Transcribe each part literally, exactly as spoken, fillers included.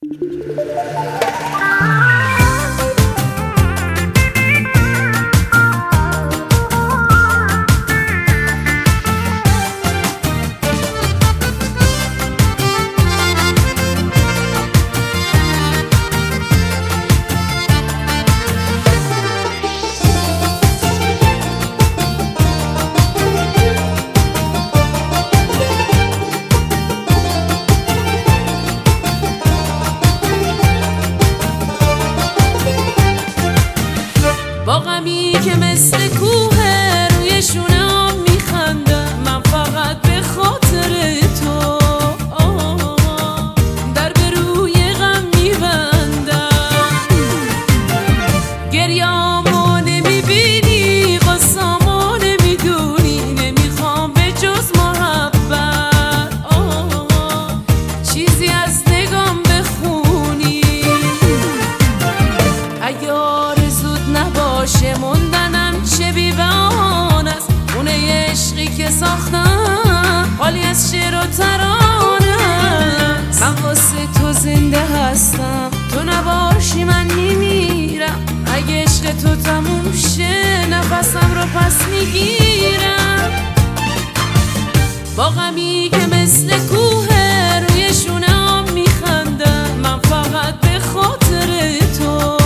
با غمی که مثل کوه روی شونم میخندم، من فقط به خاطر تو در به روی غم میبندم. گریامو نمیبینی، غصامو نمیدونی، نمیخوام به جز محبت چیزی از نگام بخونی. اگر نباشه موندنم چه بی بهانه است، خونه عشقی که ساختم خالی از شعر و ترانه است. من واسه تو زنده هستم، تو نباشی من میمیرم. اگه عشق تو تموم شه نفسم رو پس میگیرم. با غمی که مثل کوه روی شونم میخندم، من فقط به خاطر تو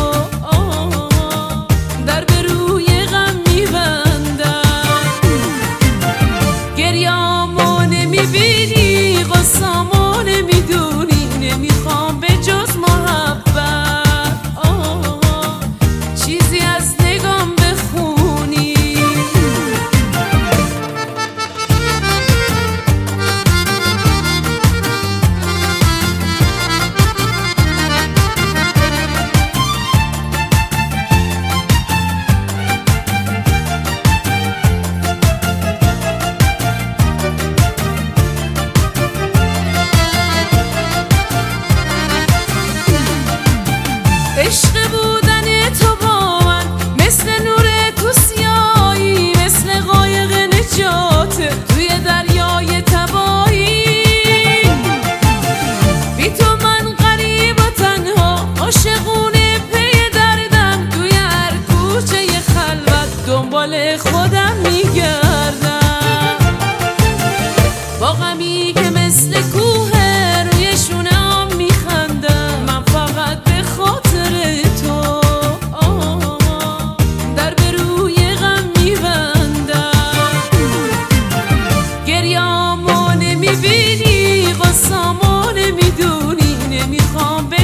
عشق بودن تو با من مثل نور تو سیاهی، مثل قایق نجاته توی دریای تباهی. بی تو من غریب و تنها عاشقونه پی دردم، توی هر کوچه خلوت دنبال خودم میگردم. با غمی که مثل کوه روی شونم میخندم، من فقط به خاطر تو در به روی غم میبندم. گریامو نمیبینی، غصامو نمیدونی، نمیخوام